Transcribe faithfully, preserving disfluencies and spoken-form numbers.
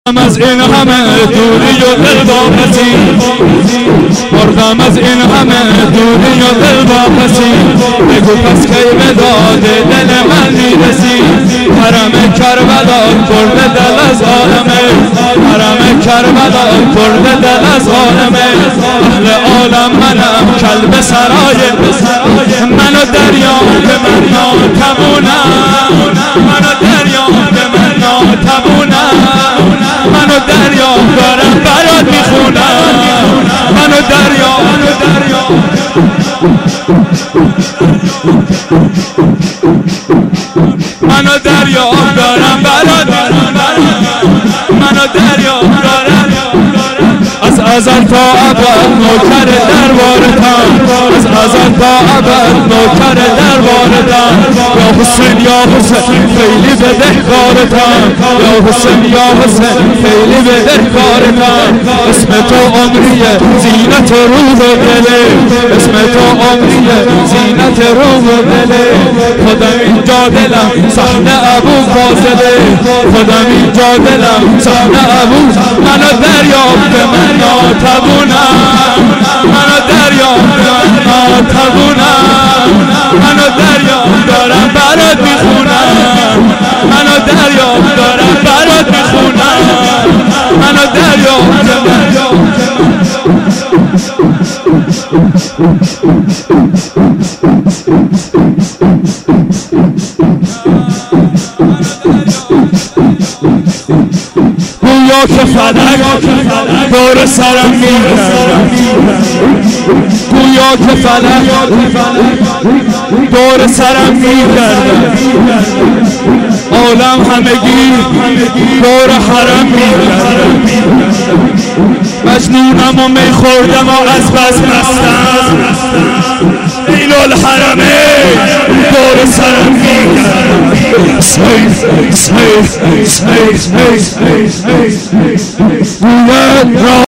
از این همه دوری و دل واپسی، مردم از این همه دوری و دل واپسی. بگو پس کی به داد دل من میرسی؟ حرم کربلا برده دل از عالمه، حرم کربلا برده دل از عالمه. اهل عالم منم کلب سرای، منو دریا به من ناتمونم، منو دریا به من ناتمونم. منو دریا دارم برات میخونم، منو دریا منو دریا منو دریا دارم برات میخونم، منو دریا دارم از ازل تا ابد نوکر دربارتم، از ازل تا ابد نوکر دربارتم. یا حسین یا حسین خیلی بدهکارتم، یا حسین یا حسین خیلی بدهکارتم. اسم تو عمریه زینت روح و دله، اسم تو عمریه زینت روح و دله. خودم اینجا دلم صحنه ابو فاضله، خودم اینجا دلم صحنه ابو. منو دریاب به من ناتوانم، منو دریاب به من ناتوانم. منو دریاب دارم برات میخونم، منو دریاب دارم برات میخونم. منو دریاب به من گویا که فلک دور سرم میگردد، گویا که فلک دور سرم میگردد. عالم همگی دور حرم میگردد. مجنونم و می خوردم و از بس مستم، لیل الحرمه دور سرم میگردد. سیف سیف سیف سیف سیف سیف